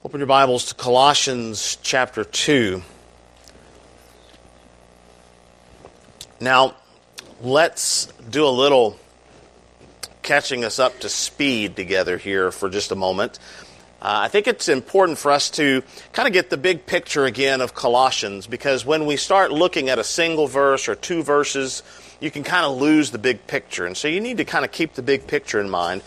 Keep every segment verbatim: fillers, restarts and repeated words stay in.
Open your Bibles to Colossians chapter two. Now, let's do a little catching us up to speed together here for just a moment. Uh, I think it's important for us to kind of get the big picture again of Colossians, because when we start looking at a single verse or two verses, you can kind of lose the big picture. And so you need to kind of keep the big picture in mind.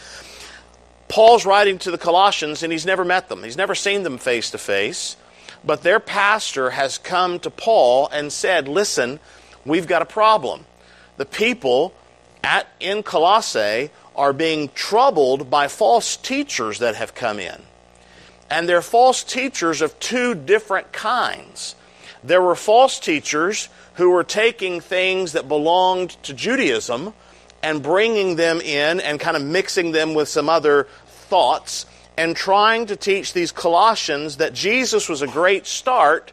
Paul's writing to the Colossians, and he's never met them. He's never seen them face to face. But their pastor has come to Paul and said, listen, we've got a problem. The people at in Colossae are being troubled by false teachers that have come in. And they're false teachers of two different kinds. There were false teachers who were taking things that belonged to Judaism and bringing them in and kind of mixing them with some other thoughts and trying to teach these Colossians that Jesus was a great start,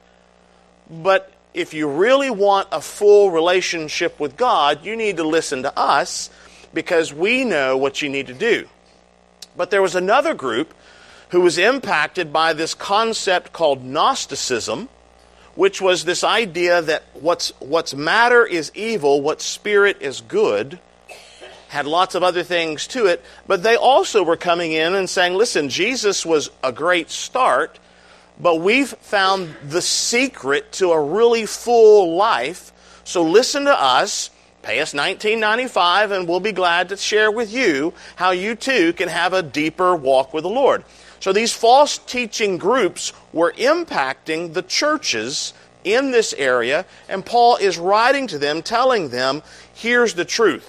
but if you really want a full relationship with God, you need to listen to us because we know what you need to do. But there was another group who was impacted by this concept called Gnosticism, which was this idea that what's what's matter is evil, what spirit is good. Had lots of other things to it, but they also were coming in and saying, listen, Jesus was a great start, but we've found the secret to a really full life, so listen to us, pay us nineteen ninety-five, and we'll be glad to share with you how you too can have a deeper walk with the Lord. So these false teaching groups were impacting the churches in this area, and Paul is writing to them, telling them, here's the truth.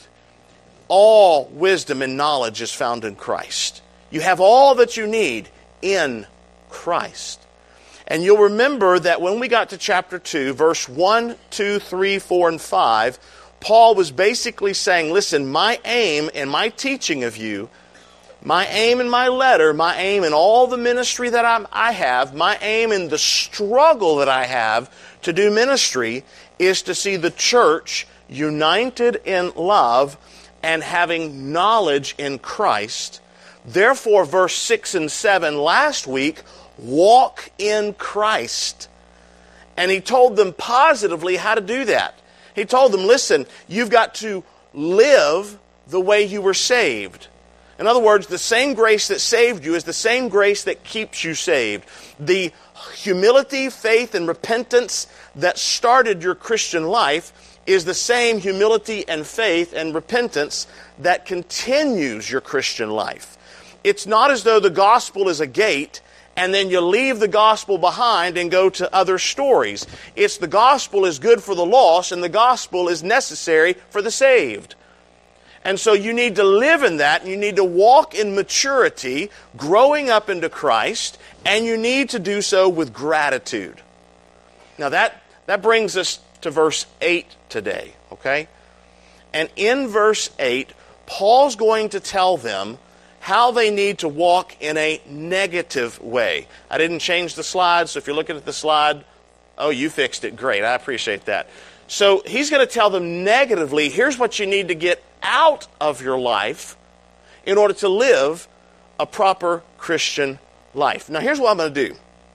All wisdom and knowledge is found in Christ. You have all that you need in Christ. And you'll remember that when we got to chapter two, verse one, two, three, four, and five, Paul was basically saying, listen, my aim in my teaching of you, my aim in my letter, my aim in all the ministry that I'm, I have, my aim in the struggle that I have to do ministry is to see the church united in love and having knowledge in Christ. Therefore, verse six and seven last week, walk in Christ. And he told them positively how to do that. He told them, listen, you've got to live the way you were saved. In other words, the same grace that saved you is the same grace that keeps you saved. The humility, faith, and repentance that started your Christian life is the same humility and faith and repentance that continues your Christian life. It's not as though the gospel is a gate and then you leave the gospel behind and go to other stories. It's the gospel is good for the lost and the gospel is necessary for the saved. And so you need to live in that, and you need to walk in maturity, growing up into Christ, and you need to do so with gratitude. Now that, that brings us to verse eight today, okay? And in verse eight, Paul's going to tell them how they need to walk in a negative way. I didn't change the slide, so if you're looking at the slide, oh, you fixed it. Great, I appreciate that. So he's going to tell them negatively, here's what you need to get out of your life in order to live a proper Christian life. Now here's what I'm going to do.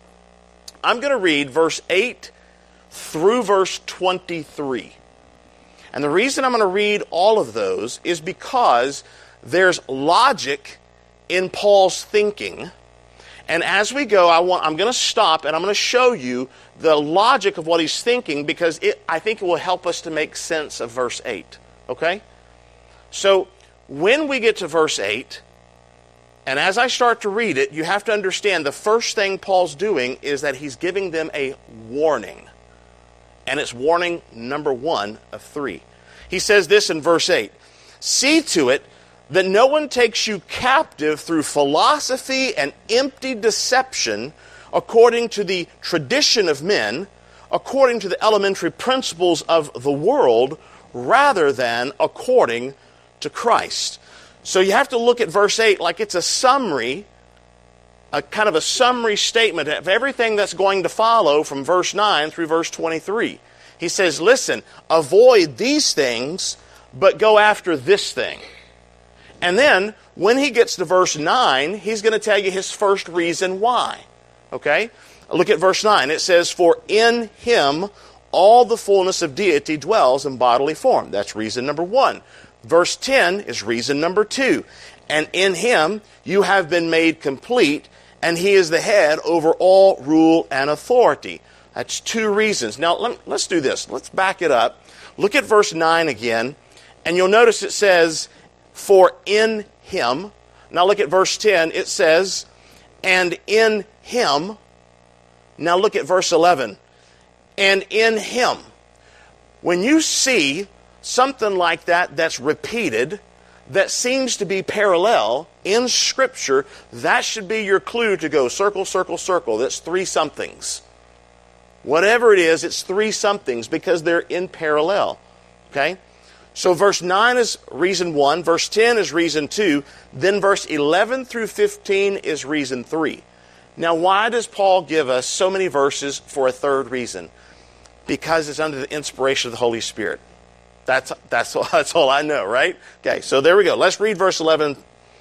I'm going to read verse eight through verse twenty-three. And the reason I'm going to read all of those is because there's logic in Paul's thinking. And as we go, I want, I'm going to stop and I'm going to show you the logic of what he's thinking, because it, I think it will help us to make sense of verse eight. Okay? So when we get to verse eight, and as I start to read it, you have to understand the first thing Paul's doing is that he's giving them a warning. And it's warning number one of three. He says this in verse eight. See to it that no one takes you captive through philosophy and empty deception according to the tradition of men, according to the elementary principles of the world, rather than according to Christ. So you have to look at verse eight like it's a summary, a kind of a summary statement of everything that's going to follow from verse nine through verse twenty-three. He says, listen, avoid these things, but go after this thing. And then, when he gets to verse nine, he's going to tell you his first reason why. Okay? Look at verse nine. It says, for in him all the fullness of deity dwells in bodily form. That's reason number one. Verse ten is reason number two. And in him you have been made complete, and he is the head over all rule and authority. That's two reasons. Now, let, let's do this. Let's back it up. Look at verse nine again, and you'll notice it says, for in him. Now look at verse ten. It says, and in him. Now look at verse eleven. And in him. When you see something like that that's repeated, that seems to be parallel in Scripture, that should be your clue to go circle, circle, circle. That's three somethings. Whatever it is, it's three somethings because they're in parallel. Okay? So verse nine is reason one, verse ten is reason two, then verse eleven through fifteen is reason three. Now, why does Paul give us so many verses for a third reason? Because it's under the inspiration of the Holy Spirit. That's, that's, all, that's all I know, right? Okay, so there we go. Let's read verse eleven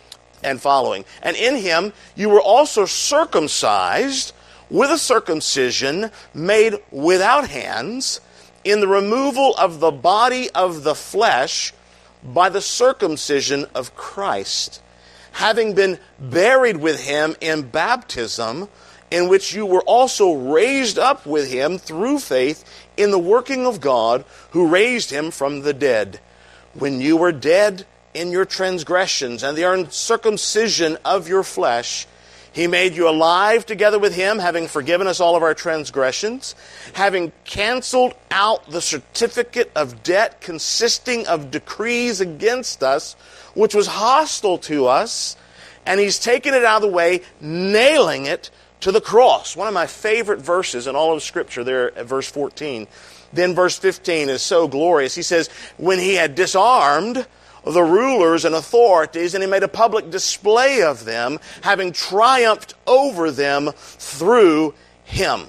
and following. And in him you were also circumcised with a circumcision made without hands, in the removal of the body of the flesh by the circumcision of Christ, having been buried with him in baptism, in which you were also raised up with him through faith in the working of God, who raised him from the dead. When you were dead in your transgressions and the uncircumcision of your flesh, he made you alive together with him, having forgiven us all of our transgressions, having canceled out the certificate of debt consisting of decrees against us, which was hostile to us, and he's taken it out of the way, nailing it to the cross. One of my favorite verses in all of Scripture there at verse fourteen. Then verse fifteen is so glorious. He says, when he had disarmed the rulers and authorities, and he made a public display of them, having triumphed over them through him.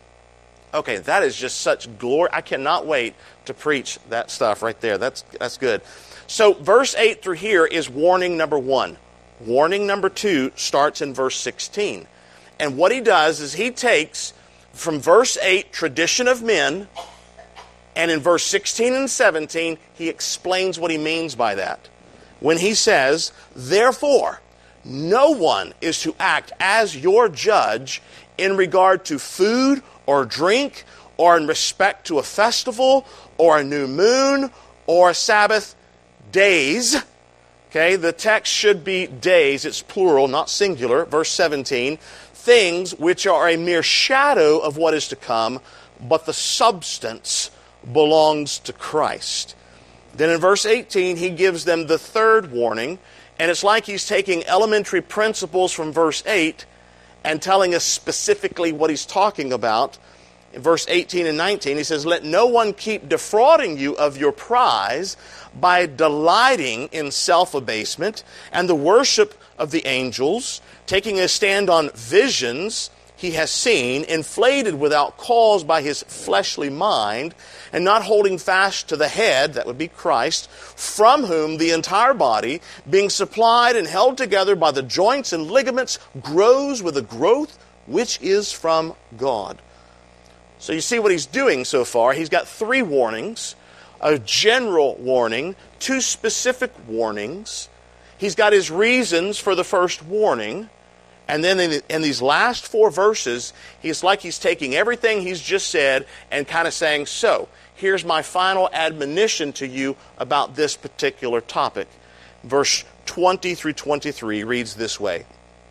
Okay, that is just such glory. I cannot wait to preach that stuff right there. That's, that's good. So verse eight through here is warning number one. Warning number two starts in verse sixteen. And what he does is he takes from verse eight, tradition of men, and in verse sixteen and seventeen, he explains what he means by that. When he says, therefore, no one is to act as your judge in regard to food or drink, or in respect to a festival, or a new moon, or a Sabbath days. Okay, the text should be days. It's plural, not singular. Verse seventeen, things which are a mere shadow of what is to come, but the substance belongs to Christ. Then in verse eighteen, he gives them the third warning, and it's like he's taking elementary principles from verse eight and telling us specifically what he's talking about. In verse eighteen and nineteen, he says, let no one keep defrauding you of your prize by delighting in self-abasement and the worship of the angels, taking a stand on visions he has seen, inflated without cause by his fleshly mind, and not holding fast to the head, that would be Christ, from whom the entire body, being supplied and held together by the joints and ligaments, grows with a growth which is from God. So you see what he's doing so far. He's got three warnings, a general warning, two specific warnings. He's got his reasons for the first warning. And then in, in these last four verses, it's like he's taking everything he's just said and kind of saying, so, here's my final admonition to you about this particular topic. Verse twenty through twenty-three reads this way.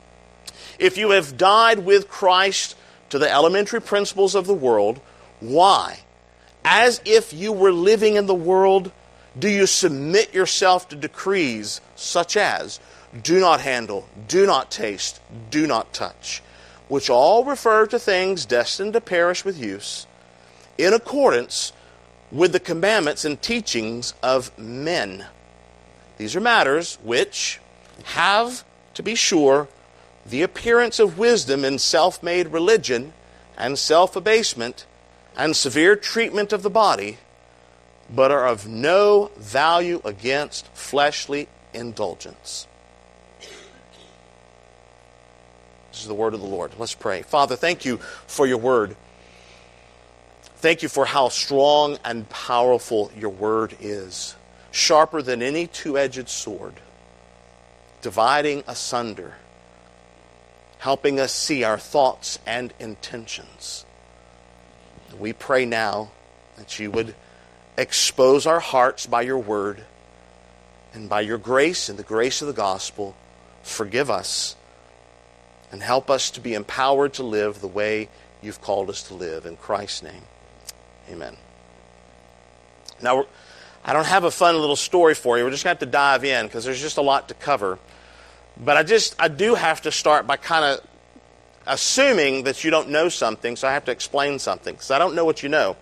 If you have died with Christ to the elementary principles of the world, why, as if you were living in the world, do you submit yourself to decrees such as, do not handle, do not taste, do not touch, which all refer to things destined to perish with use, in accordance with the commandments and teachings of men. These are matters which have, to be sure, the appearance of wisdom in self-made religion and self-abasement and severe treatment of the body, but are of no value against fleshly indulgence. This is the word of the Lord. Let's pray. Father, thank you for your word. Thank you for how strong and powerful your word is. Sharper than any two-edged sword. Dividing asunder. Helping us see our thoughts and intentions. We pray now that you would expose our hearts by your word. And by your grace and the grace of the gospel, forgive us. And help us to be empowered to live the way you've called us to live. In Christ's name, amen. Now, I don't have a fun little story for you. We're just going to have to dive in because there's just a lot to cover. But I just, I do have to start by kind of assuming that you don't know something, so I have to explain something because I don't know what you know.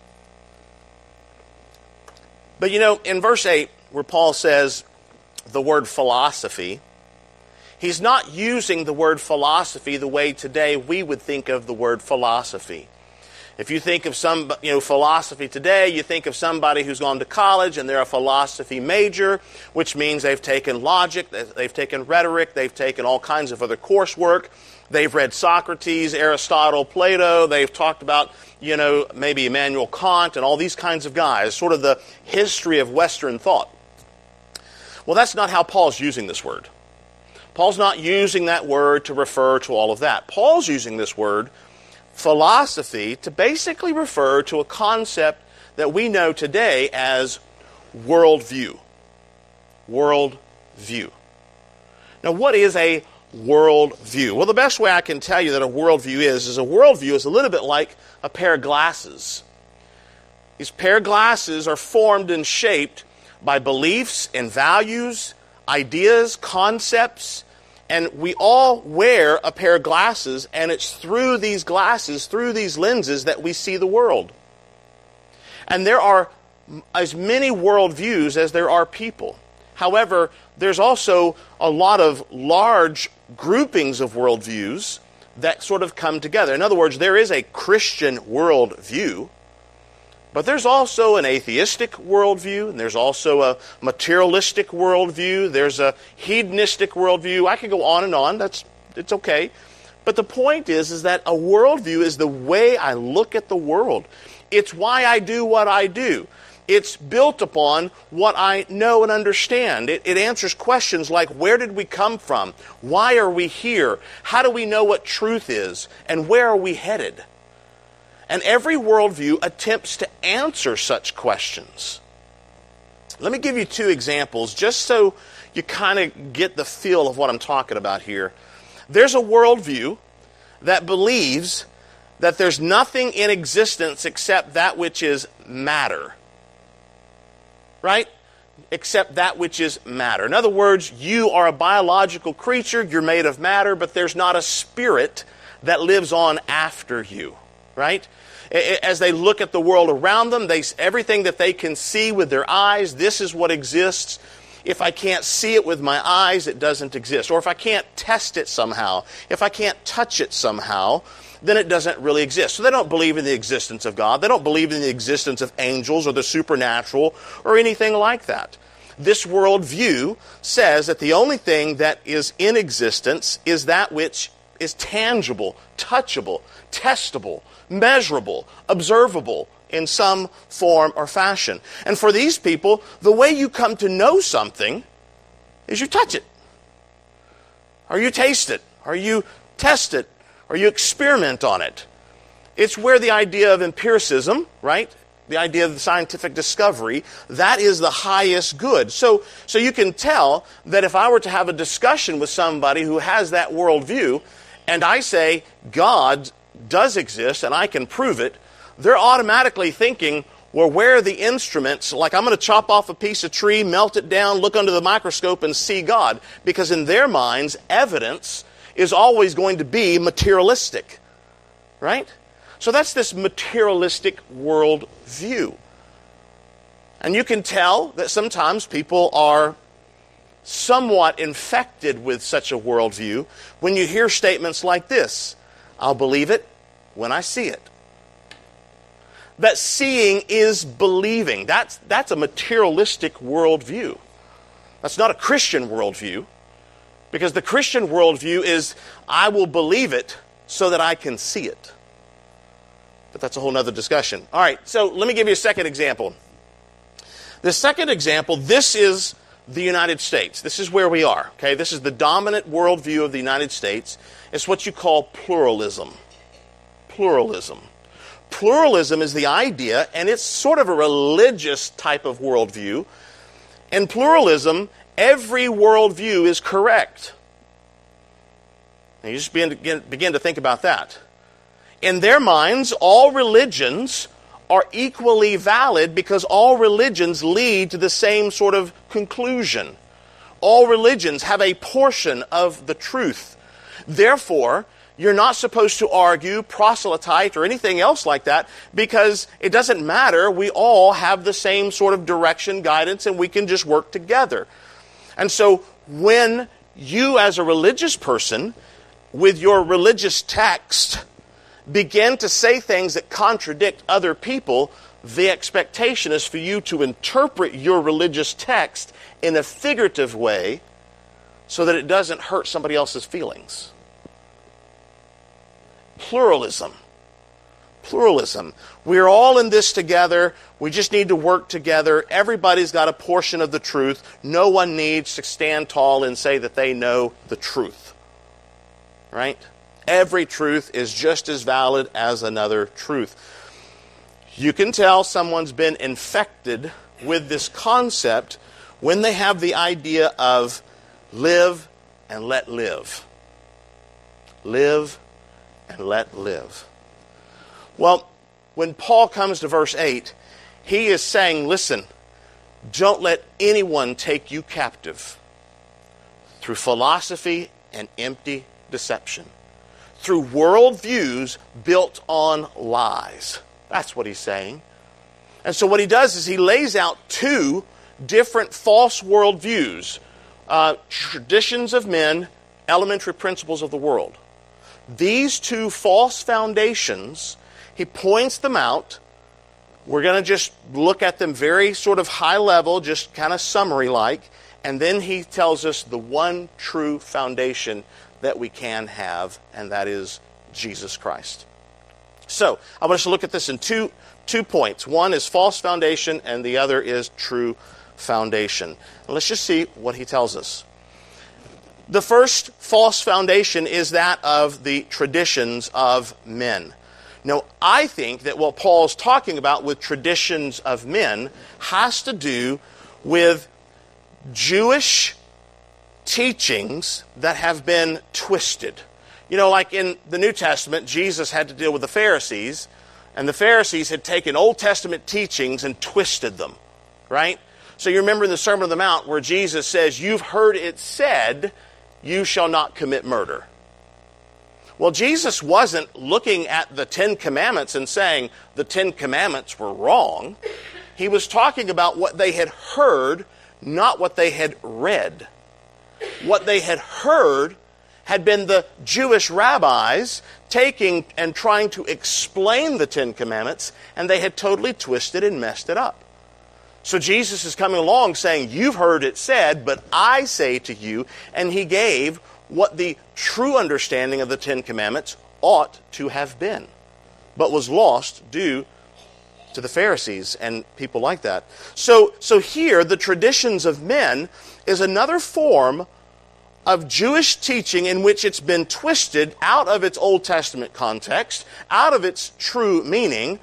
But you know, in verse eight, where Paul says the word philosophy, he's not using the word philosophy the way today we would think of the word philosophy. If you think of some, you know, philosophy today, you think of somebody who's gone to college and they're a philosophy major, which means they've taken logic, they've taken rhetoric, they've taken all kinds of other coursework. They've read Socrates, Aristotle, Plato. They've talked about, you know, maybe Immanuel Kant and all these kinds of guys, sort of the history of Western thought. Well, that's not how Paul's using this word. Paul's not using that word to refer to all of that. Paul's using this word, philosophy, to basically refer to a concept that we know today as worldview. Worldview. Now, what is a worldview? Well, the best way I can tell you that a worldview is, is a worldview is a little bit like a pair of glasses. These pair of glasses are formed and shaped by beliefs and values, ideas, concepts, and we all wear a pair of glasses, and it's through these glasses, through these lenses, that we see the world. And there are as many worldviews as there are people. However, there's also a lot of large groupings of worldviews that sort of come together. In other words, there is a Christian worldview, but there's also an atheistic worldview, and there's also a materialistic worldview, there's a hedonistic worldview. I could go on and on, that's it's okay. But the point is, is that a worldview is the way I look at the world. It's why I do what I do. It's built upon what I know and understand. It, it answers questions like, where did we come from? Why are we here? How do we know what truth is? And where are we headed? And every worldview attempts to answer such questions. Let me give you two examples just so you kind of get the feel of what I'm talking about here. There's a worldview that believes that there's nothing in existence except that which is matter. Right? Except that which is matter. In other words, you are a biological creature, you're made of matter, but there's not a spirit that lives on after you. Right? As they look at the world around them, they, everything that they can see with their eyes, this is what exists. If I can't see it with my eyes, it doesn't exist. Or if I can't test it somehow, if I can't touch it somehow, then it doesn't really exist. So they don't believe in the existence of God. They don't believe in the existence of angels or the supernatural or anything like that. This worldview says that the only thing that is in existence is that which is tangible, touchable, testable, measurable, observable in some form or fashion. And for these people, the way you come to know something is you touch it, or you taste it, or you test it, or you experiment on it. It's where the idea of empiricism, right? The idea of the scientific discovery, that is the highest good. So, so you can tell that if I were to have a discussion with somebody who has that worldview, and I say God does exist and I can prove it, they're automatically thinking, well, where are the instruments? Like, I'm going to chop off a piece of tree, melt it down, look under the microscope and see God. Because in their minds, evidence is always going to be materialistic. Right? So that's this materialistic world view. And you can tell that sometimes people are somewhat infected with such a worldview when you hear statements like this: I'll believe it when I see it. That seeing is believing. That's, that's a materialistic worldview. That's not a Christian worldview, Because the Christian worldview is, I will believe it so that I can see it. But that's a whole other discussion. All right, so let me give you a second example. The second example, this is the United States. This is where we are. Okay, this is the dominant worldview of the United States. It's what you call pluralism. Pluralism. Pluralism is the idea, and it's sort of a religious type of worldview. In pluralism, every worldview is correct. And you just begin to, begin to think about that. In their minds, all religions are equally valid because all religions lead to the same sort of conclusion. All religions have a portion of the truth. Therefore, you're not supposed to argue, proselyte, or anything else like that because it doesn't matter. We all have the same sort of direction, guidance, and we can just work together. And so when you as a religious person, with your religious text, begin to say things that contradict other people, the expectation is for you to interpret your religious text in a figurative way so that it doesn't hurt somebody else's feelings. Pluralism. Pluralism. We're all in this together. We just need to work together. Everybody's got a portion of the truth. No one needs to stand tall and say that they know the truth. Right? Every truth is just as valid as another truth. You can tell someone's been infected with this concept when they have the idea of live and let live. Live and let live. Well, when Paul comes to verse eight, he is saying, listen, don't let anyone take you captive through philosophy and empty deception, through worldviews built on lies. That's what he's saying. And so what he does is he lays out two different false worldviews, uh, traditions of men, elementary principles of the world. These two false foundations, he points them out. We're going to just look at them very sort of high level, just kind of summary-like, and then he tells us the one true foundation that we can have, and that is Jesus Christ. So, I want us to look at this in two, two points. One is false foundation, and the other is true foundation. And let's just see what he tells us. The first false foundation is that of the traditions of men. Now, I think that what Paul's talking about with traditions of men has to do with Jewish teachings that have been twisted. You know, like in the New Testament, Jesus had to deal with the Pharisees, and the Pharisees had taken Old Testament teachings and twisted them, right? So you remember in the Sermon on the Mount where Jesus says, you've heard it said, you shall not commit murder. Well, Jesus wasn't looking at the Ten Commandments and saying the Ten Commandments were wrong. He was talking about what they had heard, not what they had read. What they had heard had been the Jewish rabbis taking and trying to explain the Ten Commandments, and they had totally twisted and messed it up. So Jesus is coming along saying, you've heard it said, but I say to you, and he gave what the true understanding of the Ten Commandments ought to have been, but was lost due to the Pharisees and people like that. So, so here, the traditions of men is another form of Jewish teaching in which it's been twisted out of its Old Testament context, out of its true meaning,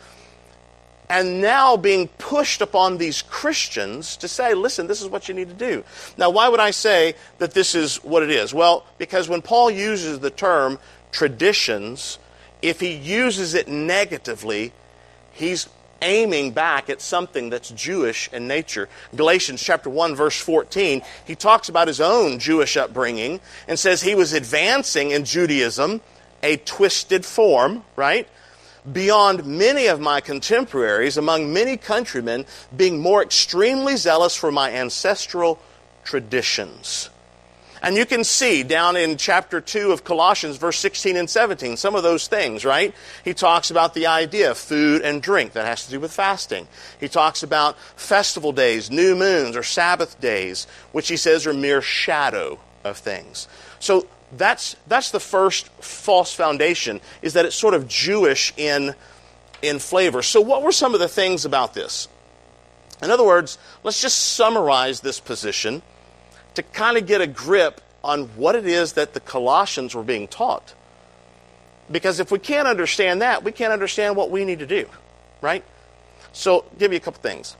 and now being pushed upon these Christians to say, listen, this is what you need to do. Now, why would I say that this is what it is? Well, because when Paul uses the term traditions, if he uses it negatively, he's aiming back at something that's Jewish in nature. Galatians chapter one, verse fourteen, he talks about his own Jewish upbringing and says he was advancing in Judaism, a twisted form, right? Beyond many of my contemporaries, among many countrymen, being more extremely zealous for my ancestral traditions. And you can see down in chapter two of Colossians, verse sixteen and seventeen, some of those things, right? He talks about the idea of food and drink. That has to do with fasting. He talks about festival days, new moons, or Sabbath days, which he says are mere shadow of things. So that's that's the first false foundation, is that it's sort of Jewish in, in flavor. So what were some of the things about this? In other words, let's just summarize this position to kind of get a grip on what it is that the Colossians were being taught. Because if we can't understand that, we can't understand what we need to do, right? So, I'll give you a couple things.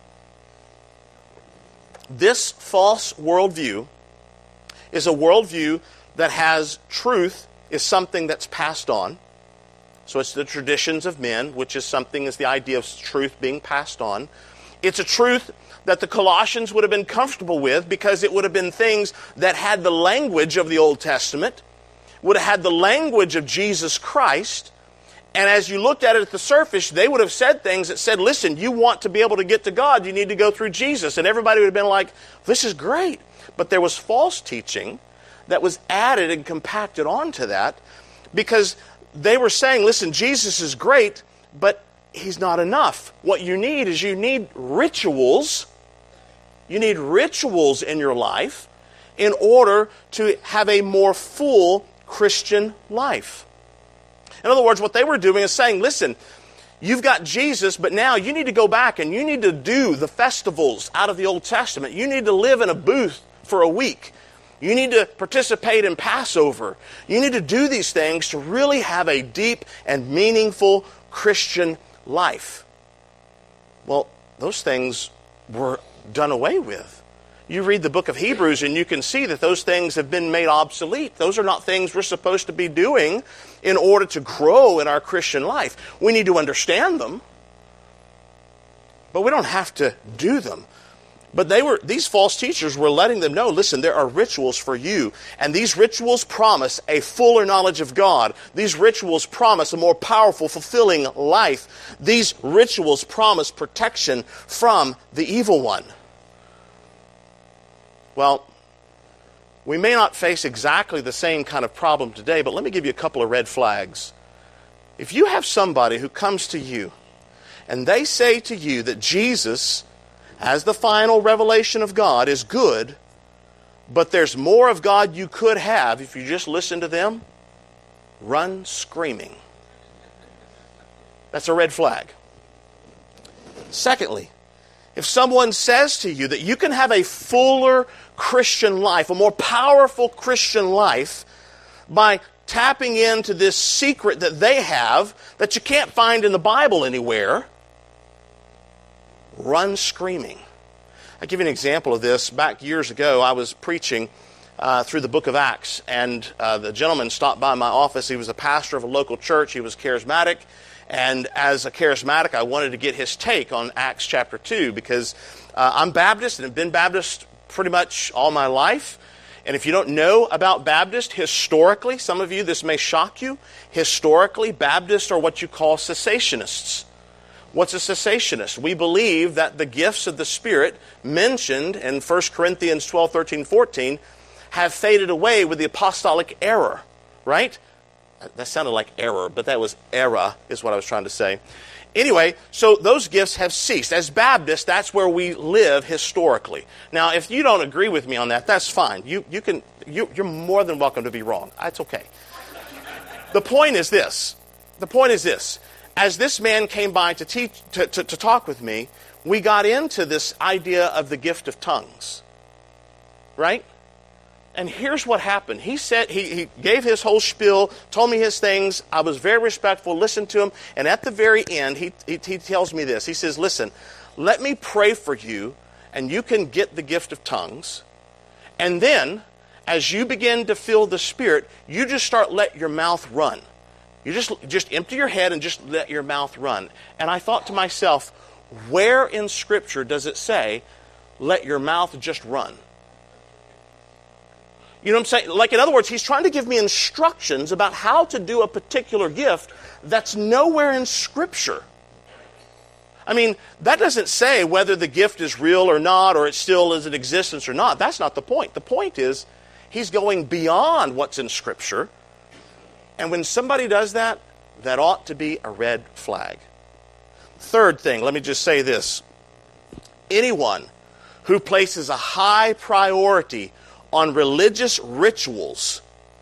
This false worldview is a worldview that has truth is something that's passed on. So it's the traditions of men, which is something, is the idea of truth being passed on. It's a truth that the Colossians would have been comfortable with because it would have been things that had the language of the Old Testament, would have had the language of Jesus Christ. And as you looked at it at the surface, they would have said things that said, listen, you want to be able to get to God, you need to go through Jesus. And everybody would have been like, this is great. But there was false teaching that was added and compacted onto that because they were saying, listen, Jesus is great, but He's not enough. What you need is you need rituals. You need rituals in your life in order to have a more full Christian life. In other words, what they were doing is saying, listen, you've got Jesus, but now you need to go back and you need to do the festivals out of the Old Testament. You need to live in a booth for a week. You need to participate in Passover. You need to do these things to really have a deep and meaningful Christian life. Well, those things were done away with. You read the book of Hebrews and you can see that those things have been made obsolete. Those are not things we're supposed to be doing in order to grow in our Christian life. We need to understand them, but we don't have to do them. But they were; these false teachers were letting them know, listen, there are rituals for you. And these rituals promise a fuller knowledge of God. These rituals promise a more powerful, fulfilling life. These rituals promise protection from the evil one. Well, we may not face exactly the same kind of problem today, but let me give you a couple of red flags. If you have somebody who comes to you and they say to you that Jesus, as the final revelation of God, is good, but there's more of God you could have if you just listen to them, run screaming. That's a red flag. Secondly, if someone says to you that you can have a fuller Christian life, a more powerful Christian life, by tapping into this secret that they have that you can't find in the Bible anywhere, run screaming. I'll give you an example of this. Back years ago, I was preaching uh, through the book of Acts, and uh, the gentleman stopped by my office. He was a pastor of a local church. He was charismatic, and as a charismatic, I wanted to get his take on Acts chapter two, because uh, I'm Baptist and have been Baptist pretty much all my life. And if you don't know about Baptist, historically, some of you, this may shock you, historically, Baptists are what you call cessationists. What's a cessationist? We believe that the gifts of the Spirit mentioned in First Corinthians twelve, thirteen, fourteen have faded away with the apostolic era, right? That sounded like error, but that was era is what I was trying to say. Anyway, so those gifts have ceased. As Baptists, that's where we live historically. Now, if you don't agree with me on that, that's fine. You you can you, you're more than welcome to be wrong. That's okay. The point is this. The point is this. As this man came by to teach to, to, to talk with me, we got into this idea of the gift of tongues. Right? And here's what happened. He said, he, he gave his whole spiel, told me his things. I was very respectful, listened to him. And at the very end, he, he, he tells me this. He says, listen, let me pray for you, and you can get the gift of tongues. And then, as you begin to feel the Spirit, you just start let your mouth run. You just, just empty your head and just let your mouth run. And I thought to myself, where in Scripture does it say, let your mouth just run? You know what I'm saying? Like, in other words, he's trying to give me instructions about how to do a particular gift that's nowhere in Scripture. I mean, that doesn't say whether the gift is real or not, or it still is in existence or not. That's not the point. The point is, he's going beyond what's in Scripture. And when somebody does that, that ought to be a red flag. Third thing, let me just say this. Anyone who places a high priority on religious rituals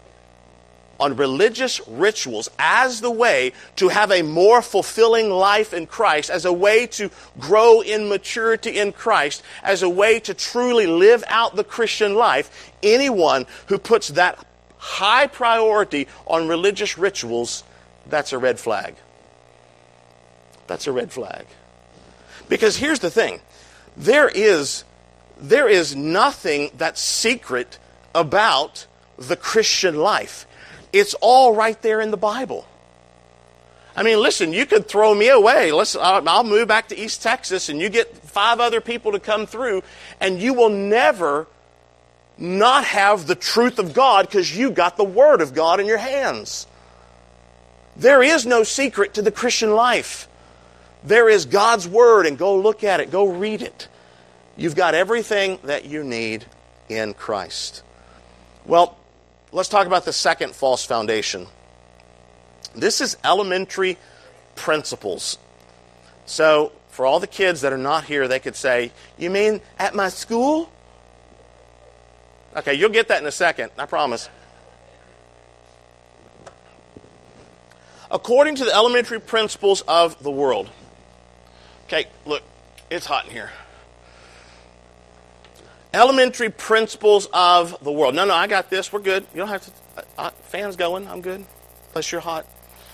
on religious rituals as the way to have a more fulfilling life in Christ, as a way to grow in maturity in Christ, as a way to truly live out the Christian life, anyone who puts that high priority on religious rituals, that's a red flag. That's a red flag. Because here's the thing. There is, there is nothing that's secret about the Christian life. It's all right there in the Bible. I mean, listen, you could throw me away. Listen, I'll move back to East Texas and you get five other people to come through and you will never not have the truth of God because you got the Word of God in your hands. There is no secret to the Christian life. There is God's Word, and go look at it. Go read it. You've got everything that you need in Christ. Well, let's talk about the second false foundation. This is elementary principles. So, for all the kids that are not here, they could say, "You mean at my school?" Okay, you'll get that in a second, I promise. According to the elementary principles of the world. Okay, look, it's hot in here. Elementary principles of the world. No, no, I got this. We're good. You don't have to. Uh, fans going. I'm good. Unless you're hot.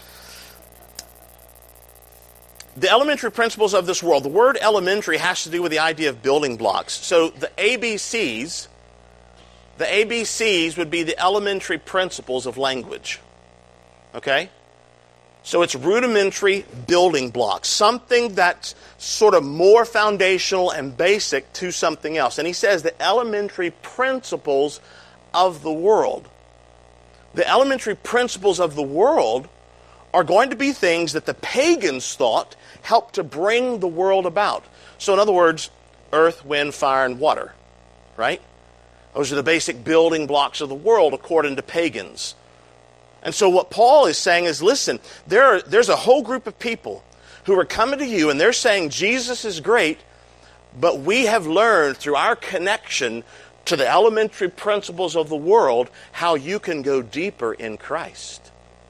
The elementary principles of this world. The word elementary has to do with the idea of building blocks. So the A B Cs, the A B Cs would be the elementary principles of language. Okay? So it's rudimentary building blocks, something that's sort of more foundational and basic to something else. And he says the elementary principles of the world. The elementary principles of the world are going to be things that the pagans thought helped to bring the world about. So in other words, earth, wind, fire, and water, right? Those are the basic building blocks of the world according to pagans. And so what Paul is saying is, listen, there are, there's a whole group of people who are coming to you and they're saying Jesus is great, but we have learned through our connection to the elementary principles of the world how you can go deeper in Christ.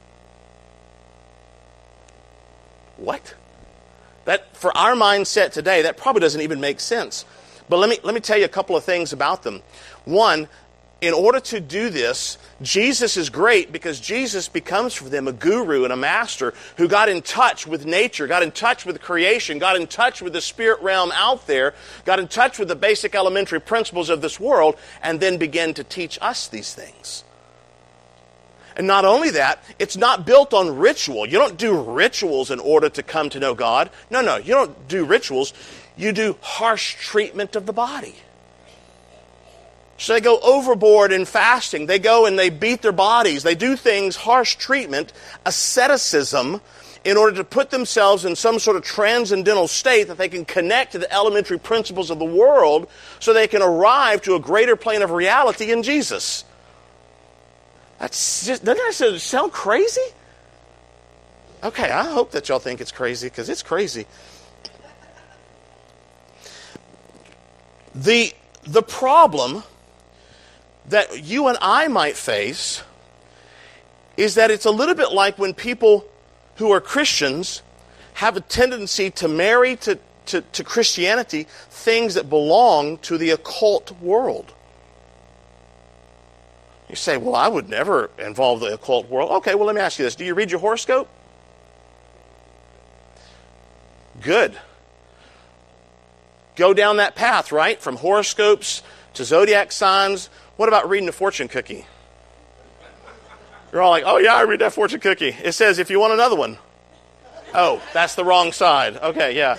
What? That, for our mindset today, that probably doesn't even make sense. But let me, let me tell you a couple of things about them. One, in order to do this, Jesus is great because Jesus becomes for them a guru and a master who got in touch with nature, got in touch with creation, got in touch with the spirit realm out there, got in touch with the basic elementary principles of this world, and then began to teach us these things. And not only that, it's not built on ritual. You don't do rituals in order to come to know God. No, no, you don't do rituals. You do harsh treatment of the body. So they go overboard in fasting. They go and they beat their bodies. They do things, harsh treatment, asceticism, in order to put themselves in some sort of transcendental state that they can connect to the elementary principles of the world so they can arrive to a greater plane of reality in Jesus. That's just, doesn't that sound crazy? Okay, I hope that y'all think it's crazy because it's crazy. The, the problem that you and I might face is that it's a little bit like when people who are Christians have a tendency to marry to, to, to Christianity things that belong to the occult world. You say, well, I would never involve the occult world. Okay, well, let me ask you this. Do you read your horoscope? Good. Go down that path, right? From horoscopes to zodiac signs. What about reading a fortune cookie? You're all like, oh yeah, I read that fortune cookie. It says, if you want another one. Oh, that's the wrong side. Okay, yeah.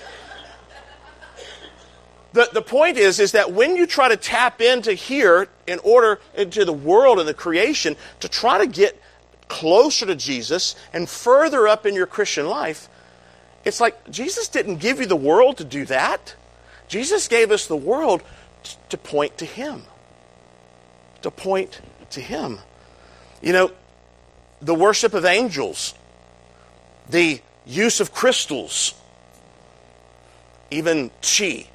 The, the point is, is that when you try to tap into here in order, into the world and the creation, to try to get closer to Jesus and further up in your Christian life, it's like Jesus didn't give you the world to do that. Jesus gave us the world t- to point to Him. To point to Him. You know, the worship of angels, the use of crystals, even chi.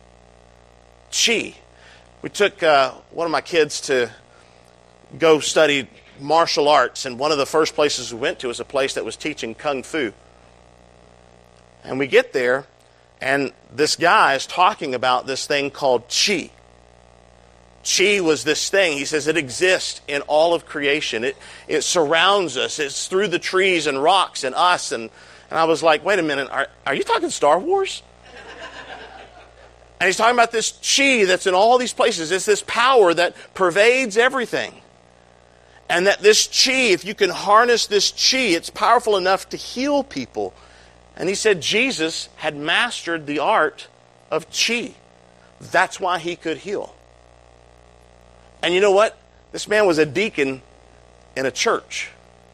Chi. We took uh, one of my kids to go study martial arts, and one of the first places we went to was a place that was teaching Kung Fu. And we get there, and this guy is talking about this thing called Qi. Qi was this thing. He says it exists in all of creation. It it surrounds us. It's through the trees and rocks and us. And, and I was like, wait a minute, are, are you talking Star Wars? And he's talking about this Qi that's in all these places. It's this power that pervades everything. And that this Qi, if you can harness this Qi, it's powerful enough to heal people. And he said Jesus had mastered the art of Qi. That's why he could heal. And you know what? This man was a deacon in a church.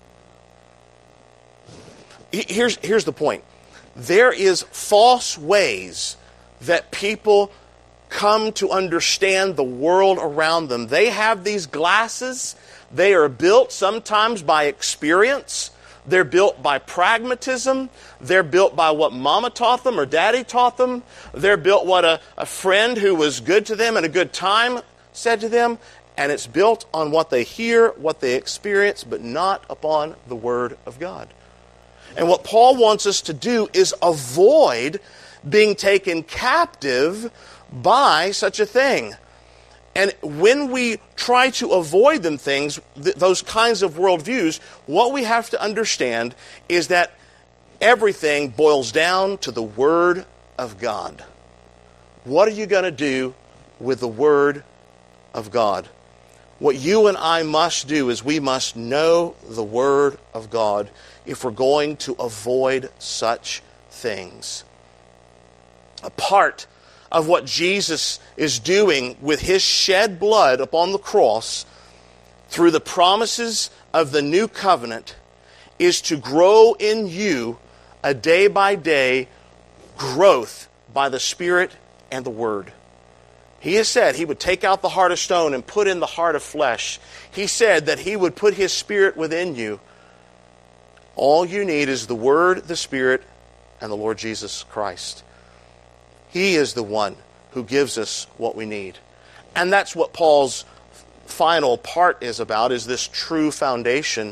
Here's, here's the point. There is false ways that people come to understand the world around them. They have these glasses. They are built sometimes by experience. They're built by pragmatism. They're built by what mama taught them or daddy taught them. They're built what a, a friend who was good to them at a good time said to them. And it's built on what they hear, what they experience, but not upon the Word of God. And what Paul wants us to do is avoid being taken captive by such a thing. And when we try to avoid them things, th- those kinds of worldviews, what we have to understand is that everything boils down to the Word of God. What are you going to do with the Word of God? What you and I must do is we must know the Word of God if we're going to avoid such things. A part of what Jesus is doing with His shed blood upon the cross through the promises of the new covenant is to grow in you a day-by-day growth by the Spirit and the Word. He has said He would take out the heart of stone and put in the heart of flesh. He said that He would put His Spirit within you. All you need is the Word, the Spirit, and the Lord Jesus Christ. He is the one who gives us what we need. And that's what Paul's final part is about, is this true foundation.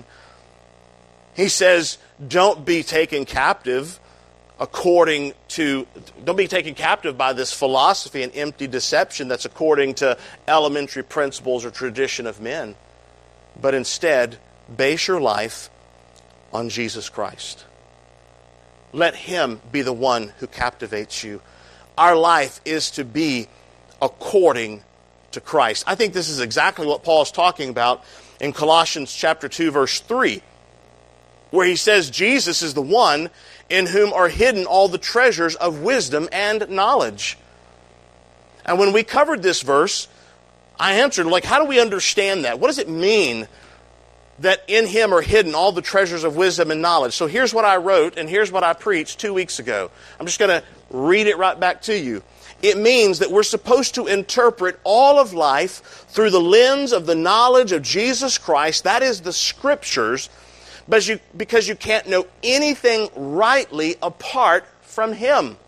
He says, don't be taken captive according to, don't be taken captive by this philosophy and empty deception that's according to elementary principles or tradition of men, but instead base your life on Jesus Christ. Let Him be the one who captivates you. Our life is to be according to Christ. I think this is exactly what Paul is talking about in Colossians chapter two, verse three, where he says Jesus is the one in whom are hidden all the treasures of wisdom and knowledge. And when we covered this verse, I answered, like, how do we understand that? What does it mean that in Him are hidden all the treasures of wisdom and knowledge? So here's what I wrote, and here's what I preached two weeks ago. I'm just going to read it right back to you. It means that we're supposed to interpret all of life through the lens of the knowledge of Jesus Christ. That is the Scriptures, but you, because you can't know anything rightly apart from Him.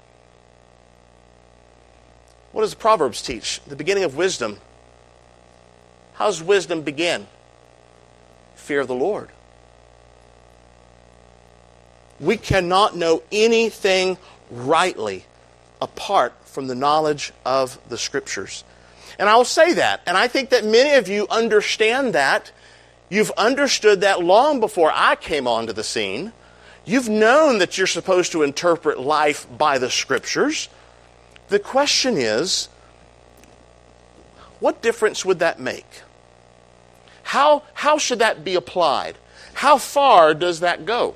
What does Proverbs teach? The beginning of wisdom. How does wisdom begin? Fear of the Lord. We cannot know anything rightly apart from the knowledge of the Scriptures. And I'll say that, and I think that many of you understand that. You've understood that long before I came onto the scene. You've known that you're supposed to interpret life by the Scriptures. The question is, what difference would that make? How, how should that be applied? How far does that go?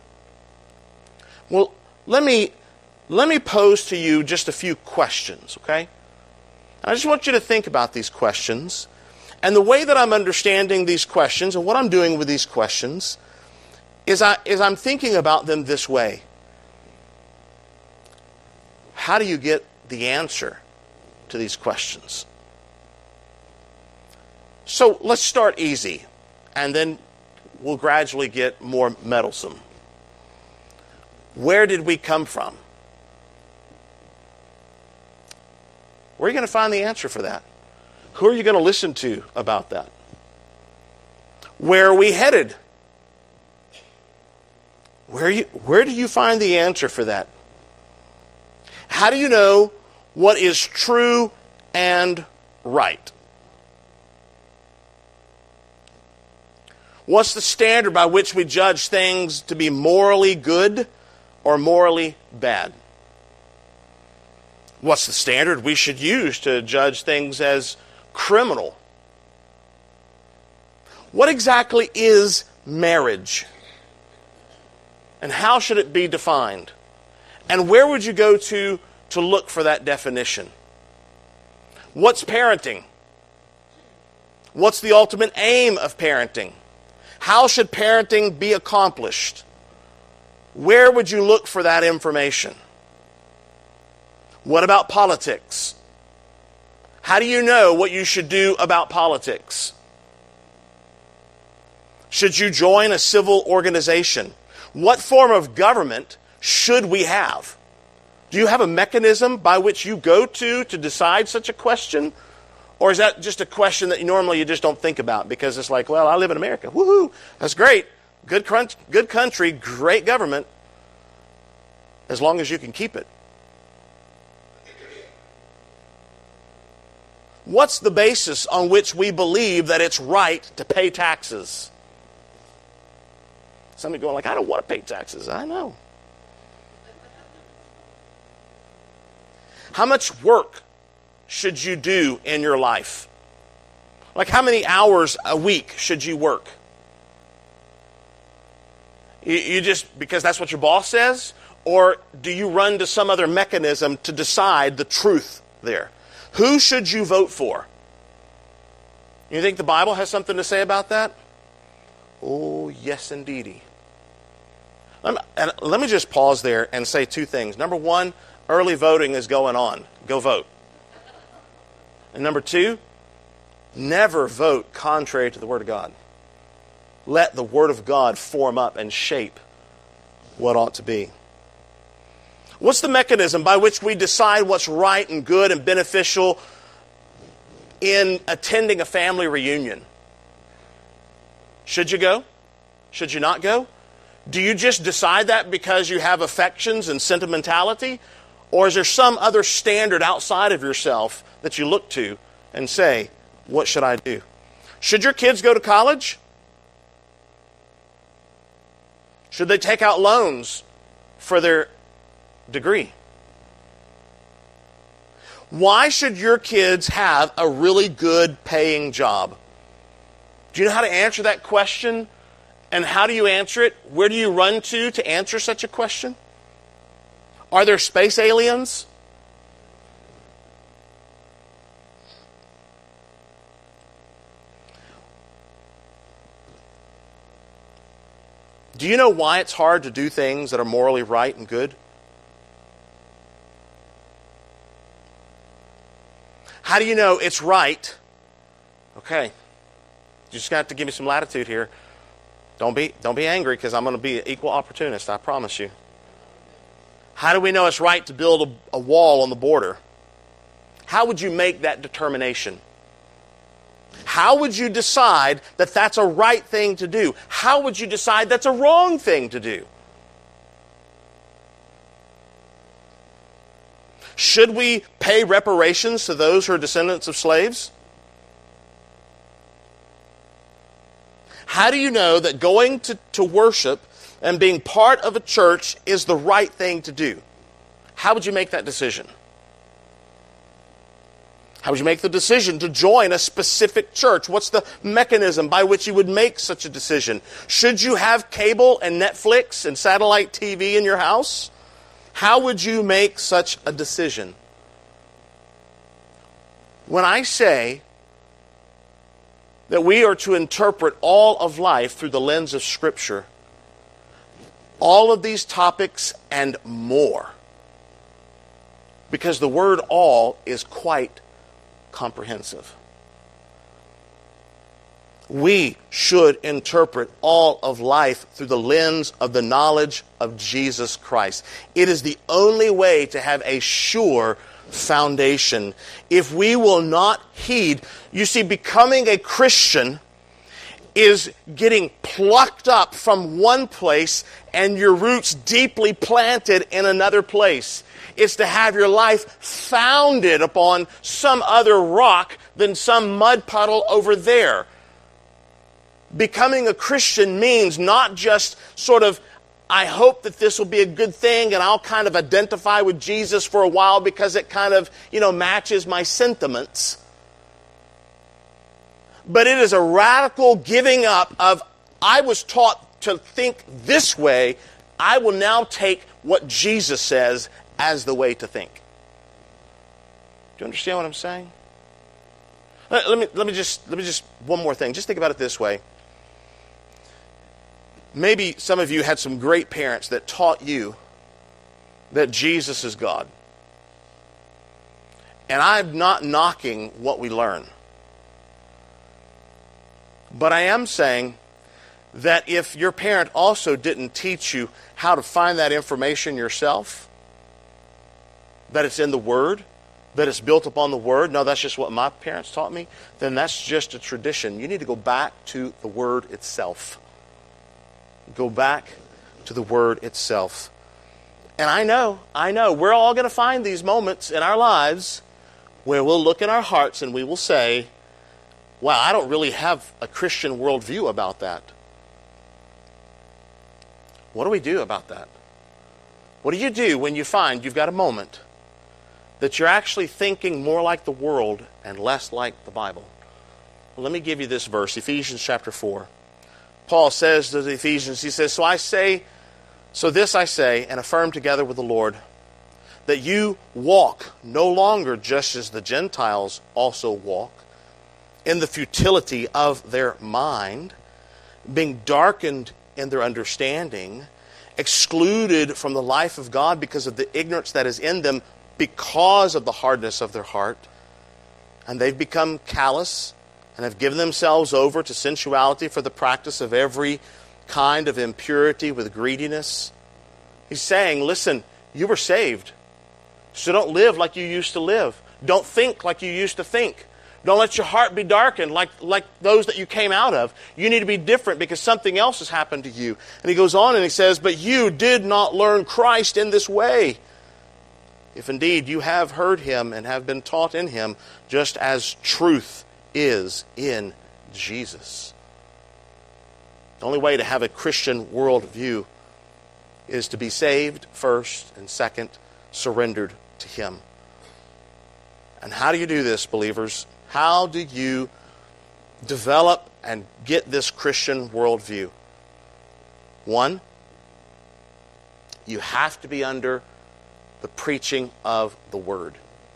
Well, let me, let me pose to you just a few questions, okay? I just want you to think about these questions. And the way that I'm understanding these questions and what I'm doing with these questions is, I, is I'm thinking about them this way. How do you get the answer to these questions? So let's start easy, and then we'll gradually get more meddlesome. Where did we come from? Where are you going to find the answer for that? Who are you going to listen to about that? Where are we headed? Where, you, where do you find the answer for that? How do you know what is true and right? What's the standard by which we judge things to be morally good or morally bad? What's the standard we should use to judge things as criminal? What exactly is marriage? And how should it be defined? And where would you go to to look for that definition? What's parenting? What's the ultimate aim of parenting? How should parenting be accomplished? Where would you look for that information? What about politics? How do you know what you should do about politics? Should you join a civil organization? What form of government should we have? Do you have a mechanism by which you go to to decide such a question? Or is that just a question that you normally you just don't think about because it's like, well, I live in America. Woohoo! That's great. Good, crunch, good country, great government, as long as you can keep it. What's the basis on which we believe that it's right to pay taxes? Somebody going like, I don't want to pay taxes. I know. How much work should you do in your life? Like how many hours a week should you work? You, you just, because that's what your boss says? Or do you run to some other mechanism to decide the truth there? Who should you vote for? You think the Bible has something to say about that? Oh, yes, indeedy. Let me, and let me just pause there and say two things. Number one, early voting is going on. Go vote. And number two, never vote contrary to the Word of God. Let the Word of God form up and shape what ought to be. What's the mechanism by which we decide what's right and good and beneficial in attending a family reunion? Should you go? Should you not go? Do you just decide that because you have affections and sentimentality? Or is there some other standard outside of yourself that you look to and say, what should I do? Should your kids go to college? Should they take out loans for their degree? Why should your kids have a really good paying job? Do you know how to answer that question? And how do you answer it? Where do you run to to answer such a question? Are there space aliens? Do you know why it's hard to do things that are morally right and good? How do you know it's right? Okay, you just got to give me some latitude here. Don't be, don't be angry because I'm going to be an equal opportunist, I promise you. How do we know it's right to build a, a wall on the border? How would you make that determination? How would you decide that that's a right thing to do? How would you decide that's a wrong thing to do? Should we pay reparations to those who are descendants of slaves? How do you know that going to, to worship and being part of a church is the right thing to do? How would you make that decision? How would you make the decision to join a specific church? What's the mechanism by which you would make such a decision? Should you have cable and Netflix and satellite T V in your house? How would you make such a decision? When I say that we are to interpret all of life through the lens of Scripture, all of these topics and more, because the word all is quite comprehensive. We should interpret all of life through the lens of the knowledge of Jesus Christ. It is the only way to have a sure foundation. If we will not heed, you see, becoming a Christian is getting plucked up from one place and your roots deeply planted in another place. It's to have your life founded upon some other rock than some mud puddle over there. Becoming a Christian means not just sort of, I hope that this will be a good thing and I'll kind of identify with Jesus for a while because it kind of, you know, matches my sentiments. But it is a radical giving up of, I was taught to think this way, I will now take what Jesus says as the way to think. Do you understand what I'm saying? Let, let me let me just let me just one more thing. Just think about it this way. Maybe some of you had some great parents that taught you that Jesus is God. And I'm not knocking what we learn. But I am saying that if your parent also didn't teach you how to find that information yourself, that it's in the Word, that it's built upon the Word, no, that's just what my parents taught me, then that's just a tradition. You need to go back to the Word itself. Go back to the Word itself. And I know, I know, we're all going to find these moments in our lives where we'll look in our hearts and we will say, wow, I don't really have a Christian worldview about that. What do we do about that? What do you do when you find you've got a moment that you're actually thinking more like the world and less like the Bible? Well, let me give you this verse, Ephesians chapter four. Paul says to the Ephesians, he says, So I say, so this I say, and affirm together with the Lord, that you walk no longer just as the Gentiles also walk, in the futility of their mind, being darkened in their understanding, excluded from the life of God because of the ignorance that is in them because of the hardness of their heart. And they've become callous and have given themselves over to sensuality for the practice of every kind of impurity with greediness. He's saying, listen, you were saved, so don't live like you used to live. Don't think like you used to think. Don't let your heart be darkened like, like those that you came out of. You need to be different because something else has happened to you. And he goes on and he says, but you did not learn Christ in this way, if indeed you have heard him and have been taught in him, just as truth is in Jesus. The only way to have a Christian worldview is to be saved first, and second, surrendered to him. And how do you do this, believers? How do you develop and get this Christian worldview? One, you have to be under the preaching of the Word.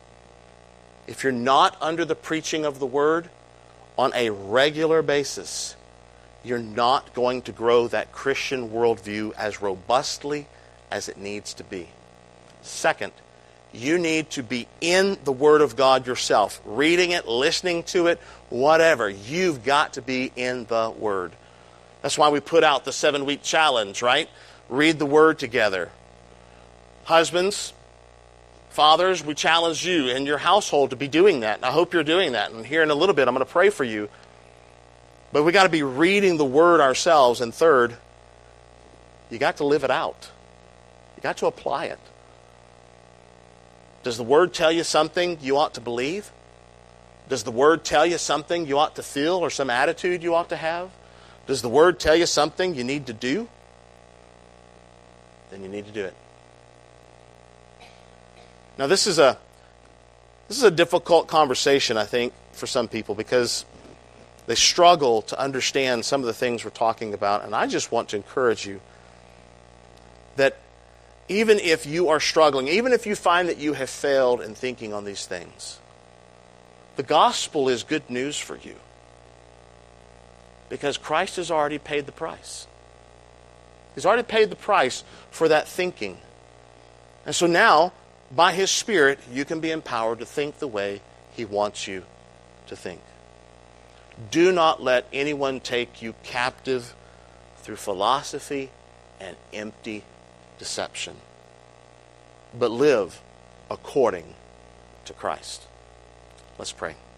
If you're not under the preaching of the Word on a regular basis, you're not going to grow that Christian worldview as robustly as it needs to be. Second, you need to be in the Word of God yourself, reading it, listening to it, whatever. You've got to be in the Word. That's why we put out the seven-week challenge, right? Read the Word together. Husbands, fathers, we challenge you in your household to be doing that. And I hope you're doing that. And here in a little bit, I'm going to pray for you. But we got to be reading the Word ourselves. And third, you got to live it out. You got to apply it. Does the Word tell you something you ought to believe? Does the Word tell you something you ought to feel or some attitude you ought to have? Does the Word tell you something you need to do? Then you need to do it. Now this is a this is a difficult conversation, I think, for some people because they struggle to understand some of the things we're talking about. And I just want to encourage you that even if you are struggling, even if you find that you have failed in thinking on these things, the gospel is good news for you. Because Christ has already paid the price. He's already paid the price for that thinking. And so now, by His Spirit, you can be empowered to think the way He wants you to think. Do not let anyone take you captive through philosophy and empty deception, but live according to Christ. Let's pray.